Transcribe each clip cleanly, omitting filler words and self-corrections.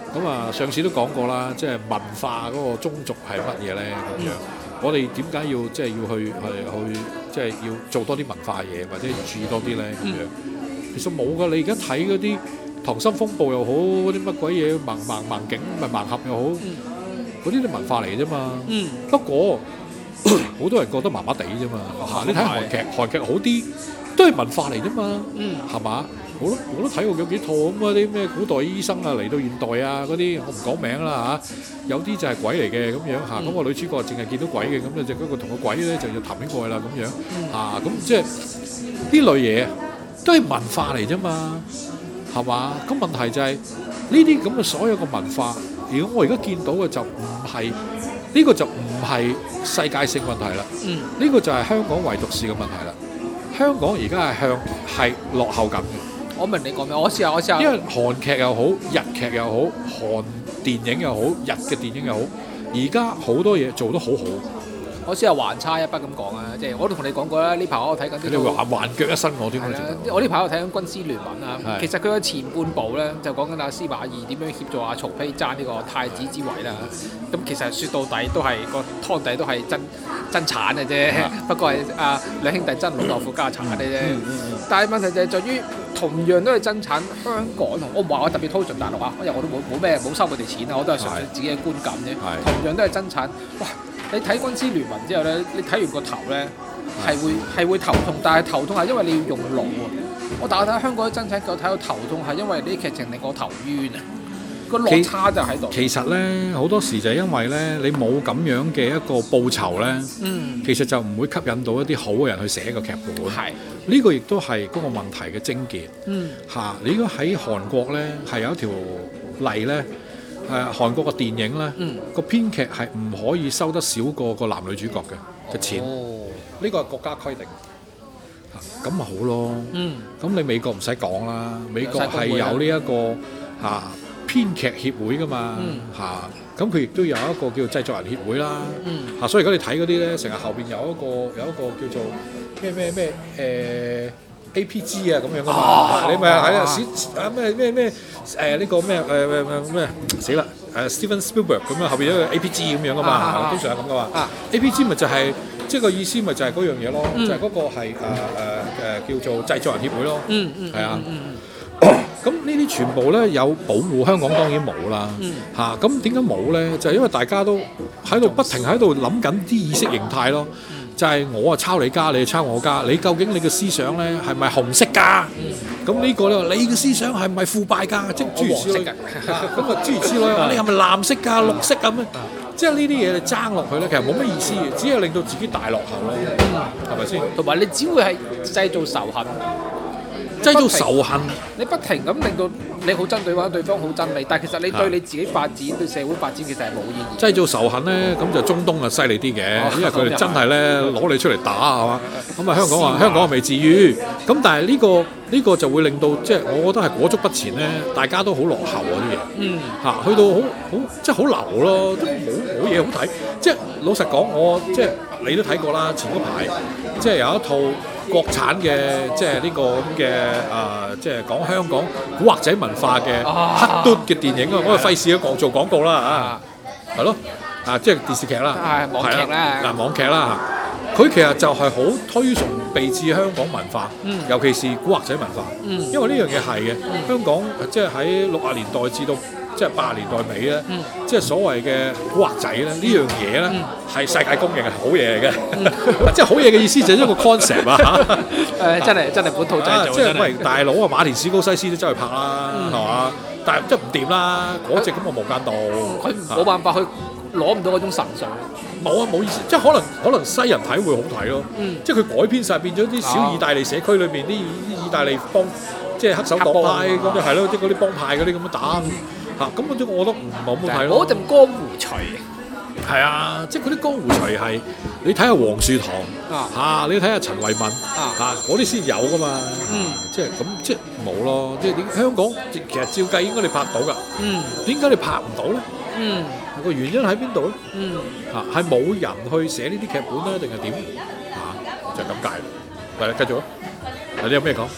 咁啊，上次都講過啦，即係文化嗰個宗族係乜嘢咧咁樣。我哋點解要即係要去即係要做多啲文化嘢，或者注意多啲咧咁樣？其實冇㗎，你而家睇嗰啲《溏心風暴》又好，嗰啲乜鬼嘢盲警咪盲俠又好，嗰啲都文化嚟啫嘛。不過好多人覺得麻麻地啫嘛。你睇韓劇好啲，都係文化嚟啫嘛。係嘛？我都睇過有幾套咁嗰啲咩古代醫生啊嚟到現代啊嗰啲，我唔講名啦嚇。有啲就係鬼嚟嘅咁樣嚇，咁個女主角淨係見到鬼嘅，咁就嗰個同個鬼咧就談戀愛啦咁樣嚇，咁即係呢類嘢都係文化嚟啫嘛，係嘛？咁問題就係呢啲咁嘅所有嘅文化，如果我而家見到嘅就唔係呢個就唔係世界性問題啦，呢個就係香港唯獨是嘅問題啦。香港而家係落後緊嘅。 我明你講咩，我試下。 因為韓劇又好，日劇又好，韓電影又好，日嘅電影又好，而家好多嘢做得好好。 我試下橫差一筆咁講啊，即係我都同你講過啦。呢排我睇緊啲， 你話橫腳一伸我添。 係啦，我呢排我睇緊軍師聯盟啊。其實佢嘅前半部咧就講緊阿司馬懿點樣協助阿曹丕爭呢個太子之位啦。咁其實説到底都係個湯底都係爭產嘅啫，不過係兩兄弟爭老豆腐家產嘅啫。但係問題就係在於同樣都係爭產，香港我唔話我特別推進大陸啊，因為我都冇收佢哋錢啊，我都係純粹自己嘅觀感啫。同樣都係爭產，哇！你睇軍師聯盟之後咧，你睇完個頭咧係會頭痛，但係頭痛係因為你要用腦喎。但我睇香港啲爭產夠睇到頭痛係因為呢啲劇情令我頭暈啊，個落差就喺度。其實咧好多時就係因為咧你冇咁樣嘅一個報酬咧，其實就唔會吸引到一啲好嘅人去寫個劇本。係呢個亦都係嗰個問題嘅症結。你如果喺韓國咧係有一條例咧。韓國嘅電影咧，個編劇係唔可以收得少過個男女主角嘅錢，呢個係國家規定。咁咪好咯。咁你美國唔使講啦，美國係有呢一個編劇協會噶嘛。咁佢亦都有一個叫製作人協會啦。所以如果你睇嗰啲咧，成日後邊有一個叫做咩APG 啊咁樣噶嘛，你咪喺咩呢個咩死啦Steven Spielberg 咁樣後邊有一個 APG 咁樣噶嘛，通常係咁噶嘛。APG 咪就係即係個意思咪就係嗰樣嘢咯，就係嗰個係叫做製作人協會咯。係啊。咁呢啲全部咧有保護，香港當然冇啦。咁點解冇咧？就係因為大家都喺度不停喺度諗緊啲意識形態咯。就係我抄你家，你抄我家。你究竟你嘅思想咧係咪紅色㗎？咁呢個咧，你嘅思想係咪腐敗㗎？即係諸如此類。咁啊諸如此類，你係咪藍色㗎、綠色咁咧？即係呢啲嘢你爭落去咧，其實冇乜意思嘅，只係令到自己大落後咯。係咪先？同埋你只會係製造仇恨。製造仇恨，你不停咁令到你好憎對方，對方好憎你，但係其實你對你自己發展、對社會發展其實係冇意義。製造仇恨咧，咁就中東啊犀利啲嘅，因為佢哋真係咧攞你出嚟打係嘛。咁啊香港未至於，咁但係呢個就會令到即係我覺得係裹足不前咧，大家都好落後嗰啲嘢。去到好即係好流咯，都冇嘢好睇。即係老實講，我即係你都睇過啦，前嗰排即係有一套國產嘅即係呢個咁嘅即係講香港古惑仔文化嘅黑嘟嘅電影啊，我哋費事做廣告啦係咯即係電視劇啦，網劇啦，網劇啦佢其實就係好推崇備至香港文化，尤其是古惑仔文化，因為呢樣嘢係嘅，香港即係喺60年代至到即係80年代尾咧，即係所謂嘅古惑仔咧，呢樣嘢咧係世界公認係好嘢嚟嘅，即係好嘢嘅意思就係一個 concept 啊真係本土製造，即係喂大佬啊，馬田史高西斯都走去拍啦，係嘛？但係即係唔掂啦，嗰隻咁嘅無間道，佢冇辦法去攞唔到嗰種神髓，冇意思，即係可能西人睇會好睇咯，即係佢改編晒變咗啲小意大利社區裏邊啲意大利幫，即係黑手黨派咁就係咯，即係嗰啲幫派嗰啲咁樣打。咁嗰種我覺得唔係咁好睇咯。嗰陣江湖隨係啊，即係嗰啲江湖隨係你睇下黃樹棠你睇下陳慧敏嗰啲先有噶嘛。即係咁即係冇咯。即係點香港其實照計應該你拍到㗎。點解你拍唔到咧？個原因喺邊度咧？係冇人去寫呢啲劇本咧，定係點？就係咁解。嚟繼續啊！你有咩講？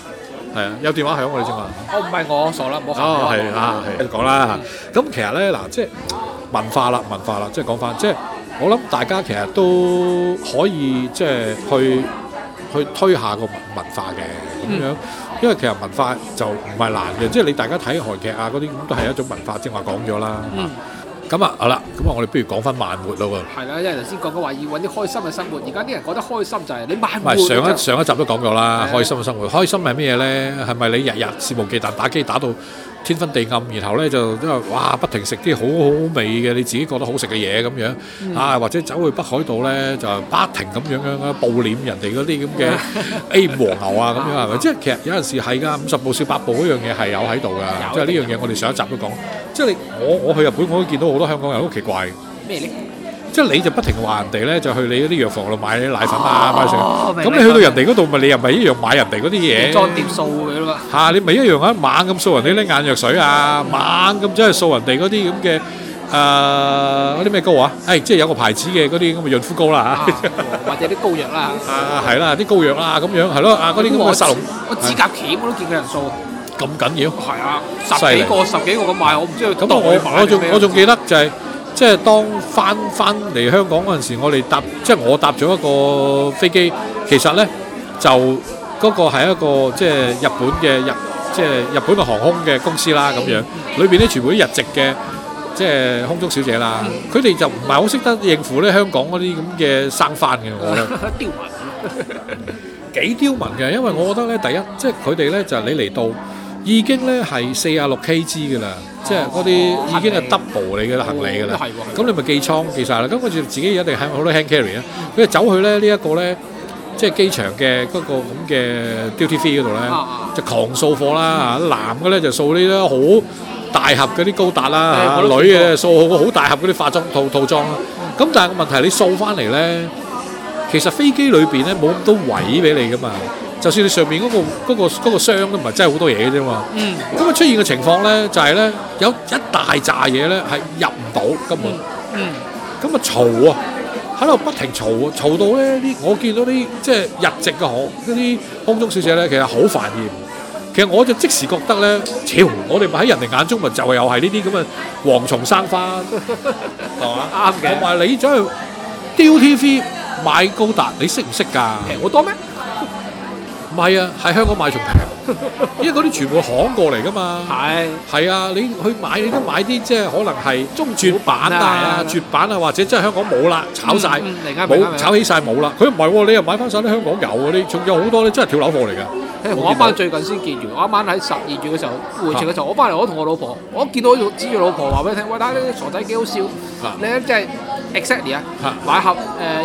係啊，有電話響我哋正話。 唔係我傻啦，唔好哦，係啊，係講啦嚇。咁其實咧嗱，即係文化啦，即係講翻，即係我諗大家其實都可以即係去推下個文化嘅咁樣，因為其實文化就唔係難嘅，即係你大家睇韓劇啊嗰啲咁都係一種文化，正話講咗啦。咁啊好啦，咁啊我哋不如講翻慢活咯喎。係啦，因為頭先講嘅話要揾啲開心嘅生活，而家啲人覺得開心就係你慢活。 唔係上一集都講咗啦，開心嘅生活，開心係咩嘢咧？係咪你日日肆無忌憚打機打到天昏地暗，然後咧就因為哇不停食啲好味嘅你自己覺得好食嘅嘢咁樣啊，或者走去北海道咧就不停咁樣暴殄人哋嗰啲咁嘅 A 和牛啊咁樣係咪？即係其實有陣時係㗎，50步笑百步嗰樣嘢係有喺度㗎，即係呢樣嘢我哋上一集都講。即係你我去日本我都見到好多香港人好奇怪。 咩咧？ 即係你就不停話人哋咧，就去你嗰啲藥房度買啲奶粉啊，買成。咁你去到人哋嗰度，咪你又咪一樣買人哋嗰啲嘢？裝碟掃佢咯嘛。嚇！你咪一樣啊，猛咁掃人哋啲眼藥水啊，猛咁真係掃人哋嗰啲咁嘅嗰啲咩膏啊？即係有個牌子嘅嗰啲咁嘅潤膚膏啦嚇。 或者啲膏藥啦。 係啦，啲膏藥啦咁樣係咯，嗰啲咁嘅沙龍。 我指甲鉗我都見過人掃。 咁緊要？係啊，十幾個咁賣，我唔知佢咁我仲記得就係。即係當翻嚟香港嗰陣時，我搭咗一個飛機，其實咧就嗰個係一個即係日本嘅航空嘅公司啦咁樣，裏邊咧全部啲日籍嘅即係空中小姐啦，佢哋就唔係好識得應付咧香港嗰啲咁嘅生番嘅，我覺得刁民幾刁民嘅，因為我覺得咧第一即係佢哋咧就係你嚟到已經咧係46 kg 嘅啦。即係嗰啲已經係 double 你嘅行李㗎啦，咁你咪寄倉寄晒啦，咁跟住自己一定係好多 hand carry 啊，佢就走去咧呢一個咧，即係機場嘅嗰個咁嘅 duty free 嗰度咧，就狂掃貨啦，男嘅咧就掃呢啲好大盒嗰啲高達啦，女嘅掃好大盒嗰啲化妝套裝啦，咁但係個問題係你掃翻嚟咧，其實飛機裏邊咧冇咁多位俾你㗎嘛。就算你上面嗰個箱都唔係真係好多嘢嘅啫嘛，咁啊出現嘅情況咧就係咧有一大紮嘢咧係入唔到根本，咁啊嘈啊喺度不停嘈啊，嘈到咧啲我見到啲即係日籍嘅嗰啲空中小姐咧其實好煩厭，其實我就即時覺得咧，我哋咪喺人哋眼中咪就係又係呢啲咁嘅蝗蟲生花，係嘛？啱嘅。同埋你走去 DUTV 買高達，你識唔識㗎？ 平好多咩？ 唔係啊，喺香港買仲平，因為嗰啲全部行過嚟㗎嘛。係啊，你去買你都買啲即係可能係絕版啊、絕版啊，或者真係香港冇啦，炒晒，冇炒起晒冇啦。佢唔係喎，你又買翻晒啲香港有喎，你仲有好多咧，真係跳樓貨嚟㗎。 我啱啱最近先見完，我啱啱喺12月嘅時候回程嘅時候，我翻嚟我同我老婆，我見到指住老婆話俾你聽，喂，睇呢啲傻仔幾好笑，你咧即係。exactly 啊，買盒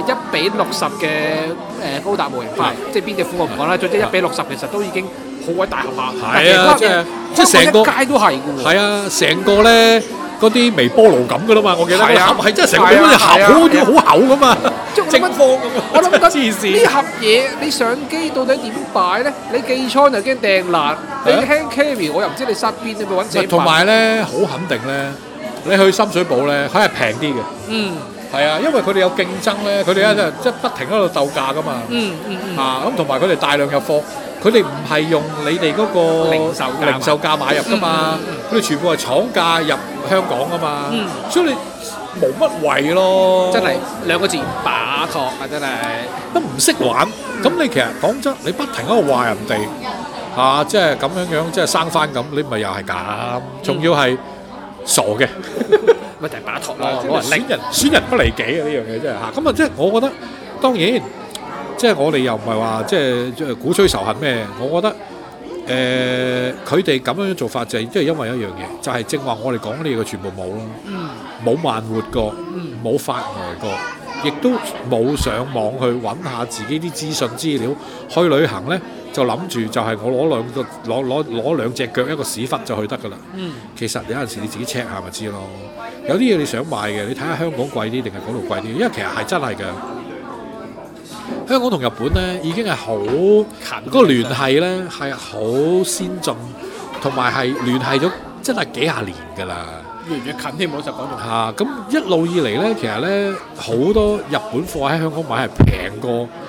1:60嘅高達模型翻嚟，即係邊隻款我唔講啦，總之1:60其實都已經好鬼大盒下。 係啊，即係成個街都係嘅喎。 係啊，成個咧嗰啲微波爐咁嘅啦嘛，我記得。係啊，係真係成個好似盒好厚㗎嘛，正方咁。 我諗緊呢盒嘢你上機到底點擺咧？你寄倉就驚掟爛，你 hand carry 我又唔知你塞邊，你咪揾自己。 同埋咧，好肯定咧，你去深水埗咧，佢係平啲嘅。係啊，因為佢哋有競爭咧，佢哋咧即係不停喺度鬥價噶嘛。咁同埋佢哋大量入貨，佢哋唔係用你哋嗰個零售價買入噶嘛，佢哋全部係廠價入香港噶嘛，所以你冇乜謂咯。 真係2個字把托啊！真係都唔識玩。咁你其實講真，你不停喺度話人哋即係咁樣，即係生番咁，你咪又係咁，仲要係傻嘅。 咪就係把托咯， 損人不利己啊！呢樣嘢真係嚇，咁啊即係我覺得當然，即係我哋又唔係話即係鼓吹仇恨咩？我覺得佢哋咁樣做法就係即係因為一樣嘢，就係正話我哋講呢個全部冇咯，冇慢活過，冇發呆過，亦都冇上網去揾下自己啲資訊資料，去旅行咧就諗住就係我攞兩隻腳一個屎忽就去得㗎啦。其實有陣時你自己 check 下咪知咯。有啲嘢你想買嘅，你睇下香港貴啲定係嗰度貴啲，因為其實係真係㗎。香港同日本咧已經係好近，嗰個聯繫咧係好先進，同埋係聯繫咗真係幾廿年㗎啦。 越嚟越近添，老實講咁一路以嚟咧，其實咧好多日本貨喺香港買係平過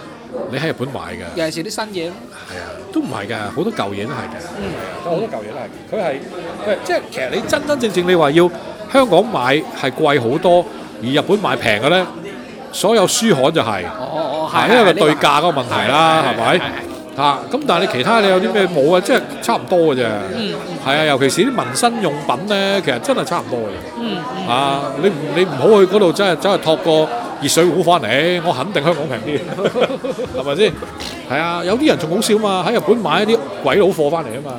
你喺日本買嘅， 尤其是啲新嘢。 係啊，都唔係㗎，好多舊嘢都係嘅，好多舊嘢都係。佢係即係其實你真真正正你話要香港買係貴好多，而日本買平嘅咧，所有書刊就係，係因為對價嗰個問題啦，係咪？嚇咁，但係你其他你有啲咩冇啊？即係差唔多嘅啫。係啊，尤其是啲民生用品咧，其實真係差唔多嘅。啊，你唔好去嗰度真係走去托個熱水壺翻嚟，我肯定香港平啲，係咪先？係啊，有啲人仲好笑嘛，喺日本買一啲鬼佬貨翻嚟啊嘛。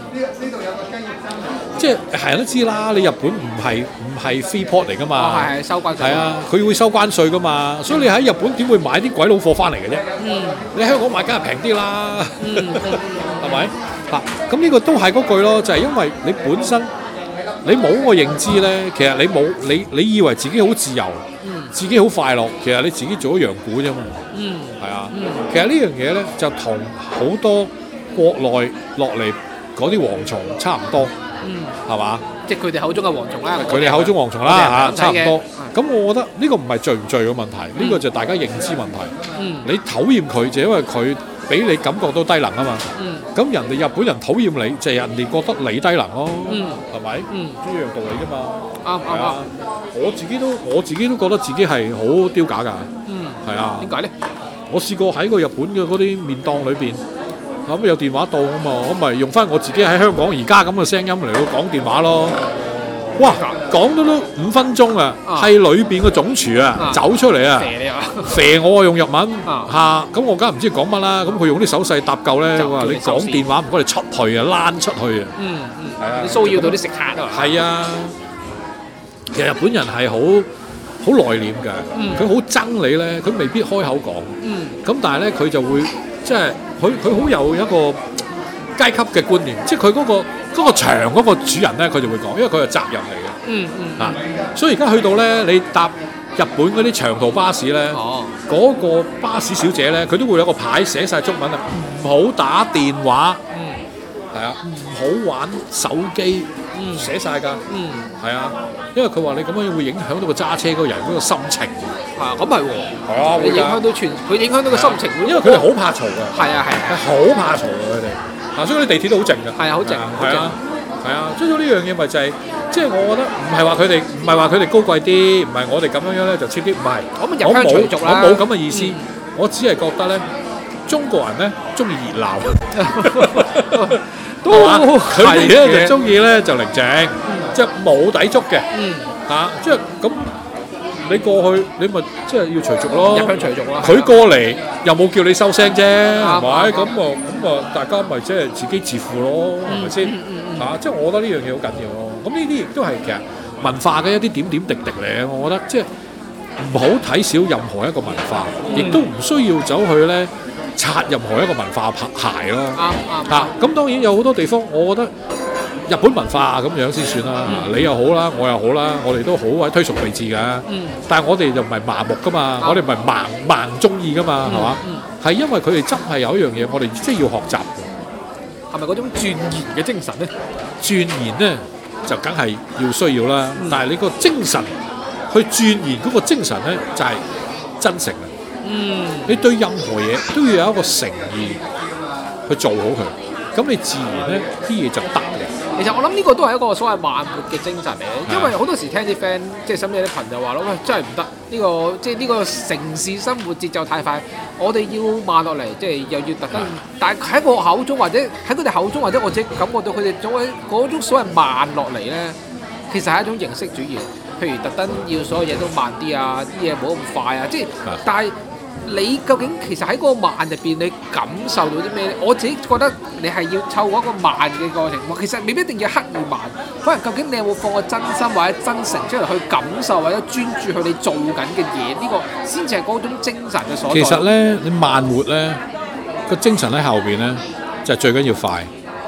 即係係人都知啦，你日本唔係 free port 嚟噶嘛。 係收關稅。 係啊，佢會收關稅噶嘛，所以你喺日本點會買啲鬼佬貨翻嚟嘅啫？你喺香港買梗係平啲啦，係咪？嗱，咁呢個都係嗰句咯，就係因為你本身你冇個認知咧，其實你以為自己好自由，自己好快樂，其實你自己做咗羊牯啫嘛。係啊，其實呢樣嘢咧就同好多國內落嚟嗰啲蝗蟲差唔多。係嘛？ 即係佢哋口中嘅蝗蟲啦。 佢哋口中蝗蟲啦嚇，差唔多。咁我覺得呢個唔係罪唔罪嘅問題，呢個就係大家認知問題。你討厭佢就因為佢俾你感覺到低能啊嘛。咁人哋日本人討厭你，就係人哋覺得你低能咯。係咪？一樣道理啫嘛。啱。我自己都覺得自己係好丟架㗎。係啊。 點解咧？ 我試過喺個日本嘅嗰啲麵檔裏邊。咁有電話到啊嘛，我咪用翻我自己喺香港而家咁嘅聲音嚟到講電話咯。哇，講咗都5分鐘啊，係裏邊個總廚啊走出嚟啊，肥我啊用日文嚇，咁我梗係唔知講乜啦。咁佢用啲手勢搭救咧，話你講電話唔該你出去啊，躝出去啊。係啊， 你騷擾到啲食客啊嘛。 係啊，其實日本人係好內斂㗎，佢好憎你咧，佢未必開口講。咁但係咧，佢就會。即係佢好有一個階級嘅觀念，即係佢嗰個場嗰個主人咧，佢就會講，因為佢係責任嚟嘅。所以而家去到咧，你搭日本嗰啲長途巴士咧，嗰個巴士小姐咧，佢都會有個牌寫晒中文啊，唔好打電話，係啊，唔好玩手機，寫晒㗎，係啊，因為佢話你咁樣會影響到個揸車嗰個人嗰個心情。 咁係喎，係啊，會影響到佢影響到個心情， 因為佢哋好怕嘈㗎，係好怕嘈㗎佢哋，所以啲地鐵都好靜㗎，係啊，好靜，係啊，所以呢樣嘢咪就係，即係我覺得唔係話佢哋高貴啲，唔係我哋咁樣咧就 cheap 啲，唔係，我冇咁嘅意思，我只係覺得咧，中國人咧中意熱鬧，佢哋咧就中意咧就寧靜，即係冇抵觸嘅，即係咁。你過去你咪即係要隨俗咯， 入鄉隨俗啦。 佢過嚟又冇叫你收聲啫，係咪？咁啊，大家咪即係自己自負咯，係咪先？即係我覺得呢樣嘢好緊要咯。咁呢啲亦都係其實文化嘅一啲點點滴滴嚟。我覺得即係唔好睇小任何一個文化，亦都唔需要走去咧擦任何一個文化鞋咯。咁當然有好多地方，我覺得。日本文化咁樣先算啦，你又好啦，我又好啦，我哋都好鬼推崇備至㗎。但係我哋就唔係麻木㗎嘛，我哋唔係盲中意㗎嘛，係嘛？係因為佢哋真係有一樣嘢，我哋即係要學習嘅。係咪嗰種鑽研嘅精神咧？鑽研咧就梗係要需要啦，但係你個精神去鑽研嗰個精神咧就係真誠啊！你對任何嘢都要有一個誠意去做好佢，咁你自然咧啲嘢就得嘅。 其實我諗呢個都係一個所謂慢活嘅精神嚟嘅，因為好多時聽啲 friend 即係身邊啲朋友話咯，喂真係唔得，呢個即係呢個城市生活節奏太快，我哋要慢落嚟，即係又要特登。但係喺我口中或者喺佢哋口中或者我自己感覺到佢哋嗰種所謂慢落嚟咧，其實係一種形式主義。譬如特登要所有嘢都慢啲啊，啲嘢冇咁快啊，即係但係。你究竟其實喺嗰個慢入邊，你感受到啲咩咧？我自己覺得你係要透過一個慢嘅過程，其實未必一定要刻意慢，可能究竟你有冇放個真心或者真誠出嚟去感受或者專注去你做緊嘅嘢，呢個先至係嗰種精神嘅所在。 其實咧，你慢活咧個精神喺後邊咧，就係最緊要快。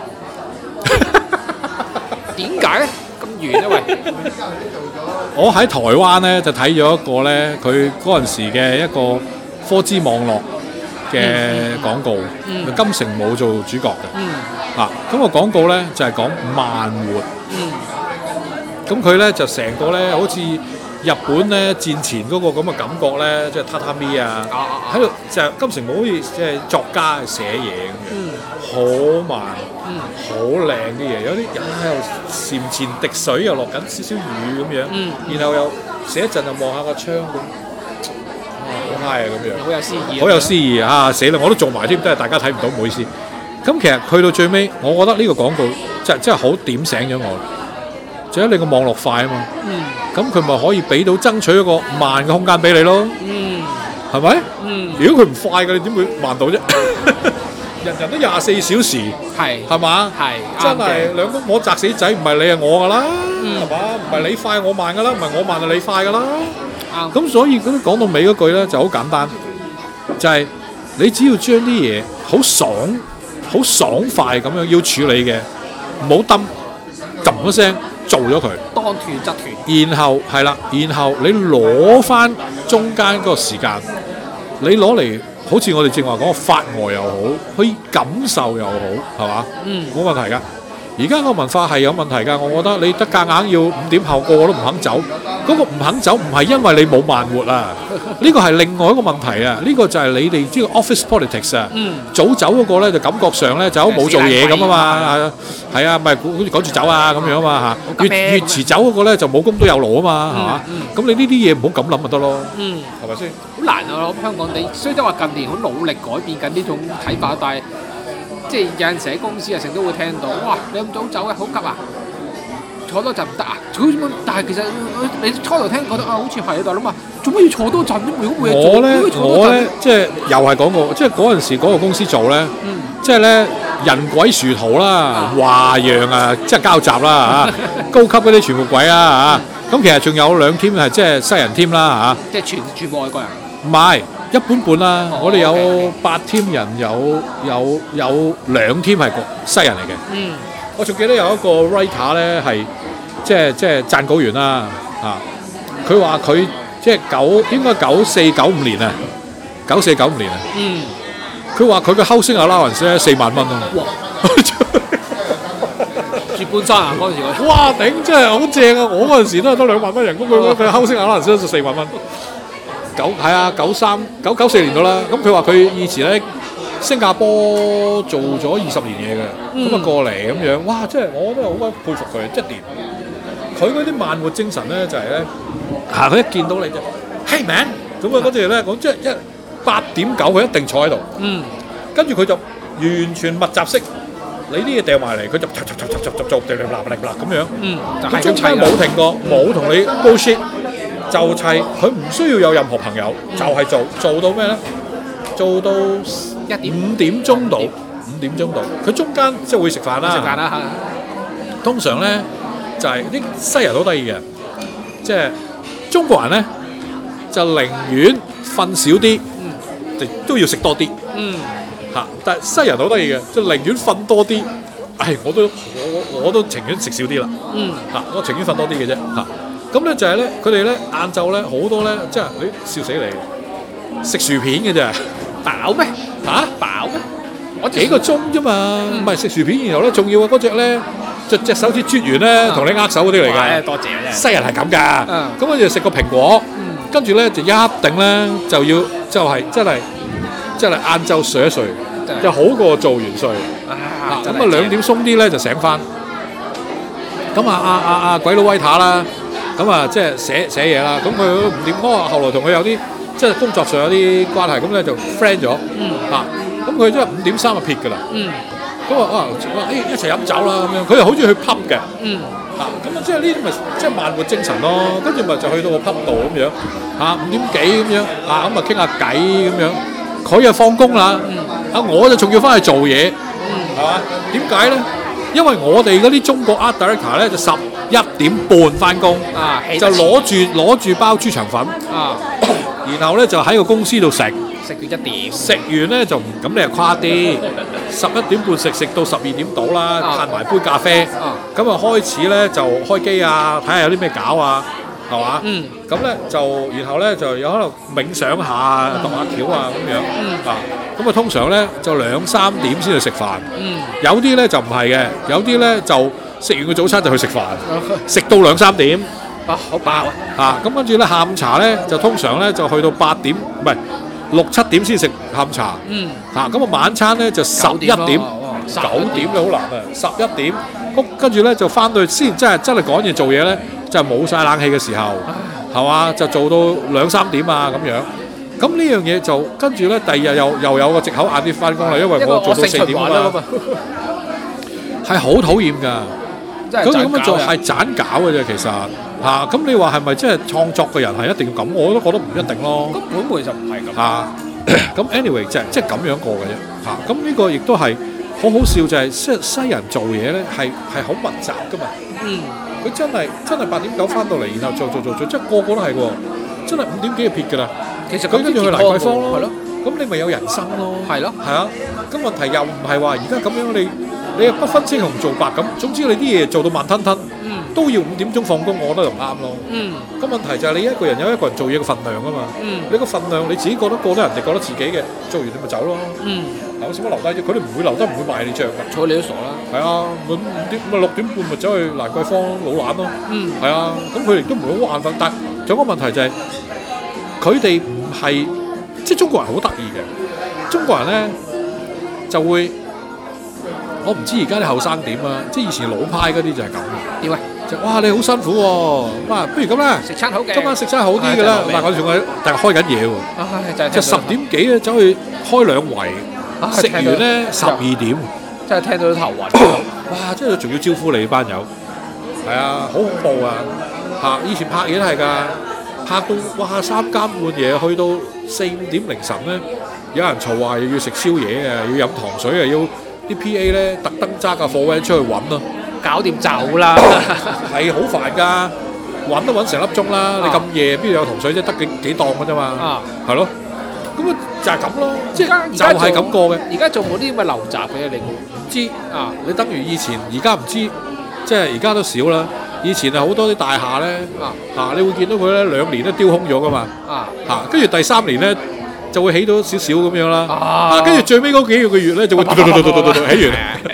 點解咧？咁遠啊喂！ 我喺台灣咧就睇咗一個咧，佢嗰陣時嘅一個。4G 網絡嘅廣告，金城武做主角嘅，咁個廣告咧就係講慢活，咁佢咧就成個咧好似日本咧戰前嗰個咁嘅感覺咧，即係榻榻米啊，喺度就金城武好似即係作家寫嘢咁樣，好慢，好靚啲嘢，有啲又簷前滴水又落緊少少雨咁樣，然後又寫一陣就望下個窗咁，好 high 啊咁樣， 好有詩意， 好有詩意啊！死啦，我都做埋添，都係大家睇唔到，唔好意思。咁其實去到最尾，我覺得呢個廣告真係好點醒咗我。就係你個網絡快啊嘛，咁佢咪可以俾到爭取一個慢嘅空間俾你咯，係咪？如果佢唔快嘅，你點會慢到啫？人人都24小時，係嘛？係真係兩公婆砸死仔，唔係你係我噶啦，係嘛？唔係你快我慢噶啦，唔係我慢就你快噶啦。咁所以咁講到尾嗰句咧就好簡單，就係你只要將啲嘢好爽快咁樣要處理嘅，唔好抌一聲。做咗佢， 當斷則斷。 然後係啦，然後你攞翻中間嗰個時間，你攞嚟好似我哋正話講個發呆又好，去感受又好，係嘛？冇問題㗎。而家個文化係有問題㗎，我覺得你得夾硬要5點後個個都唔肯走，嗰個唔肯走唔係因為你冇慢活啊，呢個係另外一個問題啊，呢個就係你哋呢個 office politics 啊，早走嗰個咧就感覺上咧就好冇做嘢咁啊嘛，係啊，咪好似趕住走啊咁樣啊嘛嚇，越遲走嗰個咧就冇功都有勞啊嘛，係嘛？咁你呢啲嘢唔好咁諗咪得咯，係咪先？ 好難啊！我諗香港地雖則話近年好努力改變緊呢種睇法，但係即係有陣時喺公司啊，成日都會聽到，哇！你咁早走嘅，好急啊！坐多陣唔得啊！但係其實你初頭聽覺得啊，好似係，但係諗下做乜要坐多陣？如果冇嘢做， 我咧即係又係講過，即係嗰陣時嗰個公司做咧，即係咧人鬼殊途啦，華洋啊，即係交集啦嚇，高級嗰啲全部鬼啦嚇。咁其實仲有2 team 係即係西人 team 啦嚇，即係全部外國人。 唔係一半半啦，我哋有8 team 人，有2 team 係西人嚟嘅。我仲記得有一個 writer 咧係即係撰稿員啦嚇，佢話佢即係應該94、95年啊，94、95年啊。佢話佢嘅 housing allowance 咧4萬蚊啊！哇！ 住半山啊嗰陣時， 哇頂！真係好正啊！我嗰陣時都係得2萬蚊人工，佢 housing allowance 就4萬蚊。94年到啦。咁佢話佢以前咧新加坡做咗20年嘢嘅，咁啊過嚟咁樣，哇！真係我都係好鬼佩服佢，即係連佢嗰啲慢活精神咧，就係咧佢一見到你就 Hey man 咁啊，跟住咧講即係8點9佢一定坐喺度，跟住佢就完全密集式，你啲嘢掉埋嚟，佢就做咁樣，佢中間冇停過，冇同你 bullshit，就砌，佢唔需要有任何朋友，就係做到咩咧？做到5點鐘到，佢中間即係會食飯啦。 食飯啦， 通常咧就係啲西人好得意嘅，即係中國人咧就寧願瞓少啲，都要食多啲。嚇！但係西人好得意嘅，就寧願瞓多啲。我都情願食少啲啦。嚇！我情願瞓多啲嘅啫。嚇！咁咧就係咧，佢哋咧晏晝咧好多咧，即係你笑死你，食薯片嘅啫。 飽咩？ 嚇！ 飽咩？ 我幾個鐘啫嘛，唔係食薯片，然後咧仲要嗰隻咧隻手指啜完咧同你握手嗰啲嚟㗎。 多謝啊！ 西人係咁㗎。咁跟住食個蘋果，跟住咧就一定咧就要就係真係晏晝睡一睡，就好過做完睡。咁啊2點鬆啲咧就醒翻。咁鬼佬威塔啦，咁啊即係寫嘢啦。咁佢5點後來同佢有啲即係工作上有啲關係，咁咧就 friend 咗。咁佢真係5點3就撇㗎啦。咁啊一齊飲酒啦咁樣，佢又好中意去 pub 嘅。咁即係呢啲咪即係慢活精神咯。跟住咪就去到個 pub 度咁樣5點幾咁樣咁啊傾下偈咁樣。佢又放工啦，我就仲要翻去做嘢，係嘛？點解咧？因為我哋嗰啲中國 art director 咧就11點半翻工，就攞住包豬腸粉，然後咧就喺個公司度食到1點， 食完咧就咁你又誇啲，11點半食到12點到啦，嘆埋杯咖啡，咁啊開始咧就開機啊，睇下有啲咩搞啊。係嘛？咁咧然後咧就有可能冥想下、度下橋啊咁樣咁啊通常咧就2、3點先去食飯。有啲咧就唔係嘅，有啲咧就食完個早餐就去食飯，食到2、3點， 好飽啊！ 咁跟住咧下午茶咧就通常咧就去到8點，唔係6、7點先食下午茶。咁啊晚餐咧就11點，9點你好難啊，11點。跟住咧就翻到去先真係趕嘢做嘢咧，就冇晒冷氣嘅時候，係嘛？就做到2、3點啊咁樣。咁呢樣嘢就跟住咧，第二日又有個藉口晏啲翻工啦，因為我做到4點啊嘛。係好討厭㗎。咁咁樣做係盞搞嘅啫，其實咁你話係咪即係創作嘅人係一定要咁？我都覺得唔一定咯。 根本就唔係咁。 咁 anyway 即係咁樣過嘅啫。咁呢個亦都係好好笑，就係西人做嘢咧係好密集㗎嘛。佢真係8點9翻到嚟，然後做，即係個個都係喎。真係5點幾就撇㗎啦。其實佢跟住去蘭桂坊咯。係咯。咁你咪有人生咯。係咯。係啊。咁問題又唔係話而家咁樣你又不分青紅皂白咁，總之你啲嘢做到慢吞吞，都要5點鐘放工，我覺得就唔啱咯。咁問題就係你一個人有一個人做嘢嘅份量啊嘛。你個份量你自己覺得過得人哋覺得自己嘅，做完你咪走咯。有使乜留低啫？佢哋唔會留得，唔會賣你帳㗎。睬你都傻啦。係啊，5點6點半咪走去蘭桂坊老懶咯。係啊，咁佢哋都唔會好眼瞓，但仲有個問題就係佢哋唔係即係中國人好得意嘅，中國人咧就會。我唔知而家啲後生點啊，即係以前老派嗰啲就係咁嘅。點啊？就哇你好辛苦喎，不如咁啦，食餐好嘅，今晚食餐好啲嘅啦。嗱我仲係但係開緊嘢喎，就10點幾咧走去開2圍，食完咧12點， 真係聽到都頭暈。 哇！真係仲要招呼你班友，係啊，好恐怖啊！以前拍嘢都係㗎，拍到哇3更半夜，去到4、5點凌晨咧，有人嘈話又要食宵夜啊，要飲糖水啊，要啲 PA 咧特登揸架貨 van 出去揾咯， 搞掂走啦， 係好煩㗎，揾都揾成粒鐘啦。你咁夜邊度有糖水啫？得幾檔㗎啫嘛，係咯。咁啊就係咁咯，即係就係咁過嘅。 而家做冇啲咁嘅流雜嘅，你唔知啊？你等於以前，而家唔知，即係而家都少啦。以前係好多啲大廈咧，你會見到佢咧2年都丟空咗㗎嘛，跟住第3年咧。就會起到少少咁樣啦，跟住最尾嗰幾個月咧就會起完。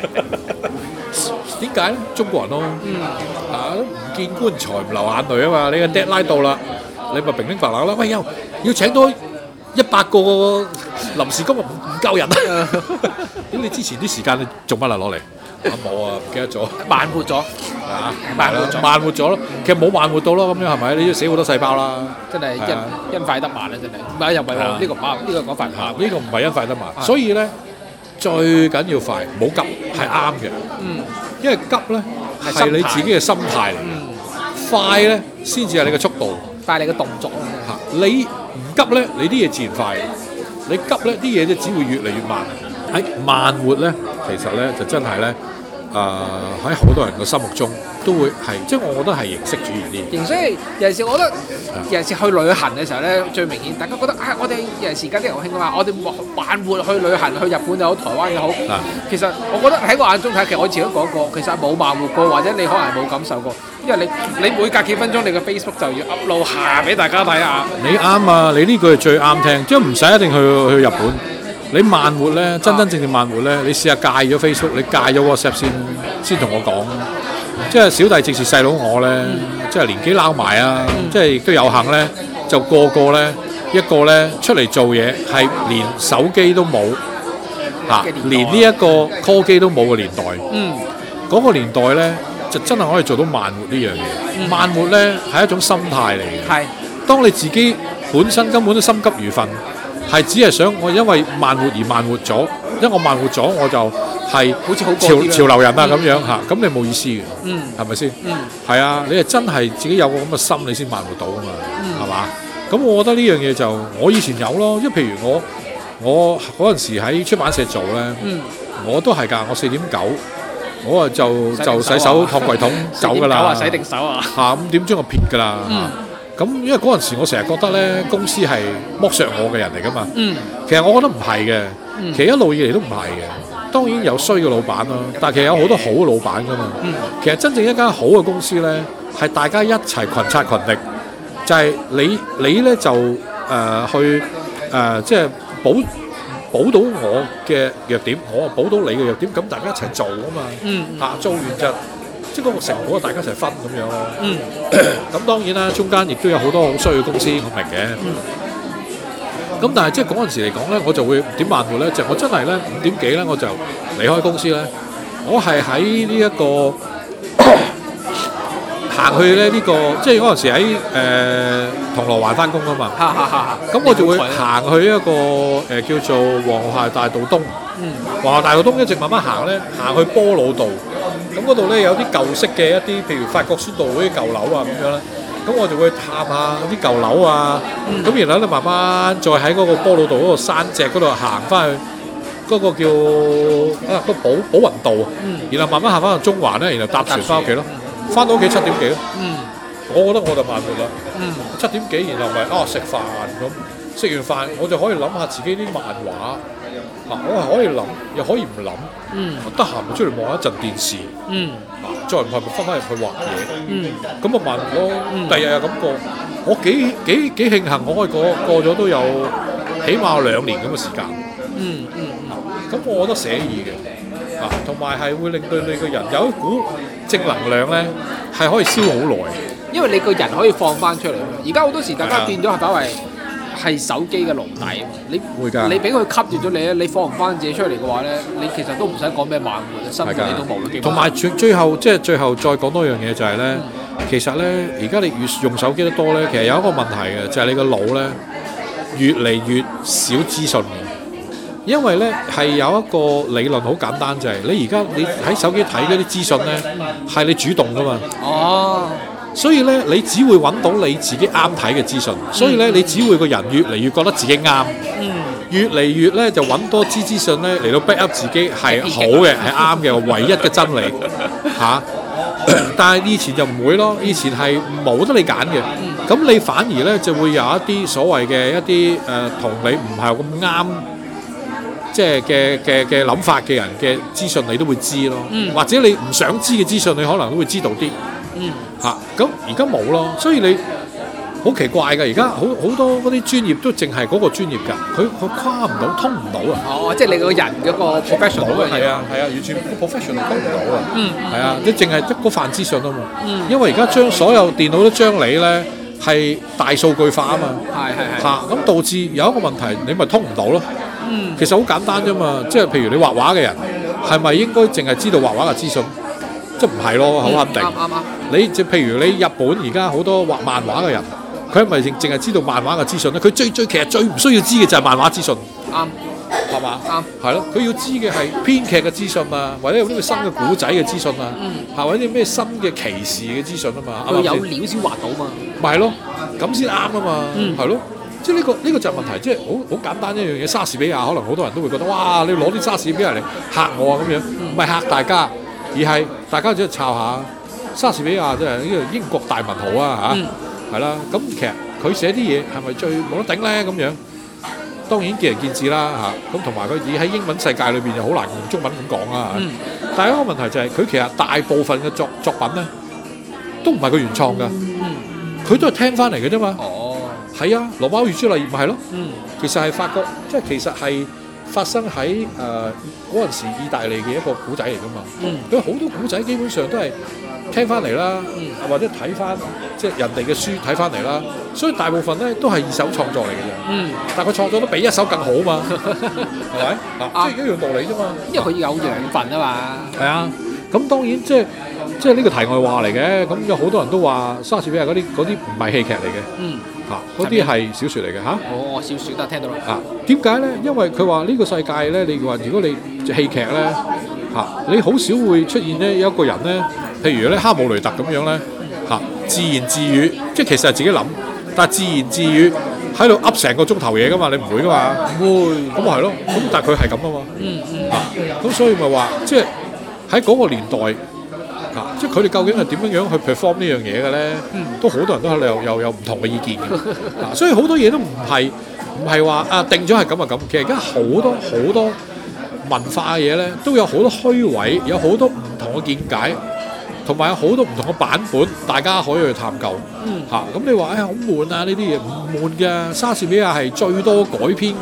點解咧？中國人咯，唔見棺材唔流眼淚啊嘛！你個 deadline 到啦，你咪平平白冷啦。喂，要請多100個臨時工唔夠人啊！咁你之前啲時間你做乜啦？攞嚟？冇啊，唔記得咗。 慢活咗， 慢活咗咯。其實冇慢活到咯，咁樣係咪？你要死好多細胞啦。 真係因快得慢啦，真係。唔係又唔係喎，呢個唔啱，呢個講法唔啱。 呢個唔係因快得慢，所以咧最緊要快，冇急係啱嘅。因為急咧係你自己嘅心態嚟嘅，快咧先至係你嘅速度， 快你嘅動作。 你唔急咧，你啲嘢自然快；你急咧，啲嘢就只會越嚟越慢。喺慢活咧，其實咧就真係咧，喺好多人嘅心目中都會係，即係我覺得係形式主義啲。 形式尤其是我覺得，尤其是去旅行嘅時候咧，最明顯，大家覺得我哋尤其是而家啲人好興啊嘛，我哋慢活去旅行，去日本又好，台灣又好。其實我覺得喺我眼中睇，其實我以前都講過，其實冇慢活過，或者你可能冇感受過，因為你每隔幾分鐘，你嘅 Facebook 就要 upload 下俾大家睇下。 你啱啊！你呢句係最啱聽，即係唔使一定去日本。你慢活咧，真正慢活咧，你試下戒咗 Facebook，你戒咗 WhatsApp 先同我講。即係小弟直視細佬我咧，即係年紀撈埋啊，即係亦都有幸咧，就個咧一個咧出嚟做嘢係連手機都冇連呢一個 call 機都冇嘅年代。嗰個年代咧就真係可以做到慢活呢樣嘢。慢活咧係一種心態嚟嘅。係，當你自己本身根本都心急如焚。係只係想我因為慢活而慢活咗，因為我慢活咗我就係好似好潮流人啊咁樣嚇，咁你冇意思嘅，係咪先？係啊，你係真係自己有個咁嘅心，你先慢活到啊嘛，係嘛？咁我覺得呢樣嘢就我以前有咯，因為譬如我嗰陣時喺出版社做咧，我都係㗎，我4點9，我就洗手托櫃桶走㗎啦， 洗定手啊， 下5點鐘就撇㗎啦。咁因為嗰陣時我成日覺得咧，公司係剝削我嘅人嚟噶嘛。其實我覺得唔係嘅，其實一路以嚟都唔係嘅。當然有衰嘅老闆啦，但係其實有好多好嘅老闆噶嘛。其實真正一間好嘅公司咧，係大家一齊群策群力，就係你咧就去即係補到我嘅弱點，我補到你嘅弱點，咁大家一齊做啊嘛。做完就即係嗰個成果大家一齊分咁樣咯。咁當然啦，中間亦都有好多好衰嘅公司，我明嘅。咁但係即係嗰陣時嚟講咧，我就會點慢活咧，就我真係咧5點幾咧我就離開公司咧，我係喺呢一個行去咧呢個，即係嗰陣時喺銅鑼灣翻工啊嘛。咁我就會行去一個叫做皇后大道東。皇后大道東一直慢慢行咧，行去波老道。咁嗰度咧有啲舊式嘅一啲，譬如法國宣道嗰啲舊樓啊咁樣咧。咁我就會探下啲舊樓啊，咁然後咧慢慢再喺嗰個波老道嗰個山脊嗰度行翻去嗰個叫個寶雲道，然後慢慢行翻去中環咧，然後搭船翻屋企咯，翻到屋企7點幾咯。我覺得我就慢活啦。7點幾，然後咪食飯咁，食完飯我就可以諗下自己啲漫畫。我係可以諗，又可以唔諗。得閒咪出嚟望一陣電視。再唔係咪翻返入去畫嘢？咁啊慢活咯。第日又咁過，我幾慶幸我可以過咗都有起碼2年咁嘅時間。咁我覺得寫意嘅，同埋係會令到你個人有一股正能量咧，係可以燒好耐。因為你個人可以放翻出嚟。而家好多時大家變咗係擺為係手機嘅奴隸，你會㗎。你俾佢吸住咗你咧，你放唔翻自己出嚟嘅話咧，你其實都唔使講咩慢活，辛苦你都冇啦。同埋最後再講多樣嘢就係咧，其實咧而家你越用手機得多咧，其實有一個問題嘅，就係你個腦咧越嚟越少資訊嘅。因為咧係有一個理論好簡單，就係你而家你喺手機睇嗰啲資訊咧係你主動㗎嘛。所以咧，你只會揾到你自己啱睇嘅資訊，所以咧，你只會個人越嚟越覺得自己啱，越嚟越咧就揾多資訊咧嚟到 back up 自己係好嘅，係啱嘅，唯一嘅真理嚇。但係以前就唔會咯，以前係冇得你揀嘅，咁你反而咧就會有一啲所謂嘅一啲同你唔係咁啱，即係嘅諗法嘅人嘅資訊，你都會知咯，或者你唔想知嘅資訊，你可能都會知道啲。咁而家冇咯，所以你好奇怪㗎。而家好多嗰啲專業都淨係嗰個專業㗎，佢跨唔到，通唔到啊！即係你個人嗰個 professional 嘅嘢。係啊，完全個 professional 通唔到啊！係啊，你淨係得嗰份資訊啊嘛。因為而家將所有電腦都將你咧係大數據化啊嘛。係。咁導致有一個問題，你咪通唔到咯。其實好簡單啫嘛，即係譬如你畫畫嘅人，係咪應該淨係知道畫畫嘅資訊？即係唔係咯，好肯定。啱。你即係譬如你日本而家好多畫漫畫嘅人，佢係咪淨係知道漫畫嘅資訊咧？佢其實最唔需要知嘅就係漫畫資訊。啱，係嘛？啱，係咯。佢要知嘅係編劇嘅資訊啊，或者有啲咩新嘅古仔嘅資訊啊，或者啲咩新嘅歧視嘅資訊啊嘛。佢有料先畫到嘛。咪係咯，咁先啱啊嘛。係咯，即係呢個就係問題，即係好簡單一樣嘢。莎士比亞可能好多人都會覺得，哇！你攞啲莎士比亞嚟嚇我啊咁樣，唔係嚇大家，而係大家只係抄下。莎士比亞即係呢個英國大文豪啊嚇，係啦。咁其實佢寫啲嘢係咪最冇得頂咧？咁樣當然見仁見智啦嚇。咁同埋佢喺英文世界裏邊就好難用中文咁講啊。但係一個問題就係佢其實大部分嘅作品咧都唔係佢原創㗎，佢都係聽翻嚟嘅啫嘛。係啊，羅密歐與朱麗葉咪係咯。其實係法國，即係其實係發生喺嗰陣時意大利嘅一個古仔嚟㗎嘛。佢好多古仔基本上都係聽翻嚟啦，或者睇翻即係人哋嘅書睇翻嚟啦，所以大部分咧都係二手創作嚟嘅啫。但係佢創作都比一手更好嘛，係咪？即係一樣道理啫嘛。因為佢有養分啊嘛。係啊，咁當然即係呢個題外話嚟嘅。咁有好多人都話莎士比亞嗰啲唔係戲劇嚟嘅，嗰啲係小説嚟嘅嚇。小説都聽到啦。點解咧？因為佢話呢個世界咧，你話如果你戲劇咧你好少會出現咧有一個人咧。譬如咧，哈姆雷特咁樣咧，自言自語，即係其實係自己諗，但係自言自語喺度噏成個鐘頭嘢噶嘛，你唔會噶嘛？唔會，咁咪係咯。咁但係佢係咁啊嘛。咁所以咪話，即係喺嗰個年代，即係佢哋究竟係點樣去 perform 呢樣嘢嘅咧？都好多人都喺度有唔同嘅意見嘅。所以好多嘢都唔係話定咗係咁啊咁。其實而家好多文化嘅嘢咧，都有好多虛位，有好多唔同嘅見解。同埋有好多唔同嘅版本，大家可以去探究。咁你話好悶啊？呢啲嘢唔悶嘅。莎士比亞係最多改編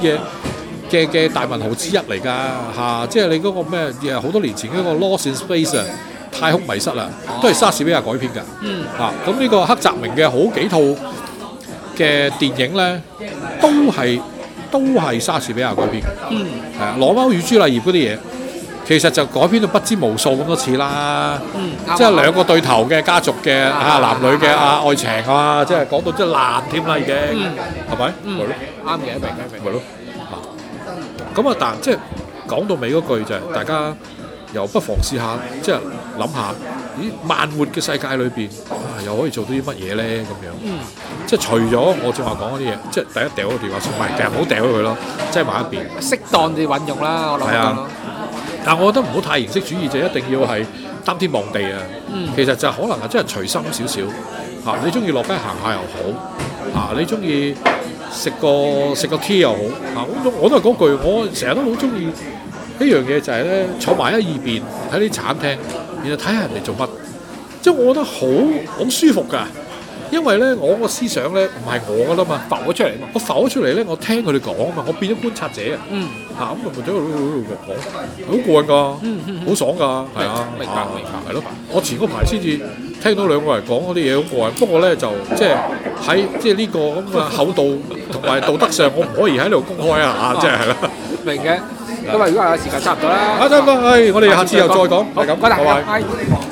嘅大文豪之一嚟㗎。即係你嗰個咩？好多年前嗰個 Lost in Space 太空迷失啦，都係莎士比亞改編㗎。咁呢個黑澤明嘅好幾套嘅電影咧，都係莎士比亞改編。係啊，《羅密歐與朱麗葉》嗰啲嘢，其實就改編到不知無數咁多次啦。即係兩個對頭嘅家族嘅男女嘅愛情啊，即係講到即係爛添啦已經，係咪？係咯， 啱嘅，明。 係咯。咁啊，但即係講到尾嗰句就係大家又不妨試下，即係諗下，咦，慢活嘅世界裏邊又可以做到啲乜嘢咧？咁樣，即係除咗我正話講嗰啲嘢，即係第一掉個電話出嚟，其實唔好掉咗佢咯，擠埋一邊，適當地運用啦，我諗。係啊， 但係我覺得唔好太形式主義，就一定要係擔天望地啊。其實就可能係真係隨心少少嚇，你中意落街行下又好嚇，你中意食個 tea 又好嚇，我都係嗰句，我成日都好中意一樣嘢就係咧，坐埋喺二邊睇啲餐廳，然後睇下人哋做乜，即係我覺得好舒服㗎。因為咧，我個思想咧唔係我㗎啦嘛，浮咗出嚟嘛。我浮咗出嚟咧，我聽佢哋講啊嘛，我變咗觀察者啊。咁咪喺度講，好過癮㗎，好爽㗎，係啊，明白，係咯。我前嗰排先至聽到兩個人講嗰啲嘢好過癮，不過咧就即係喺即係呢個咁嘅厚道同埋道德上，我唔可以喺度公開啊，即係係啦。 明嘅。咁啊，如果係時間差唔多啦。 得，我哋下次又再講。係咁，拜拜。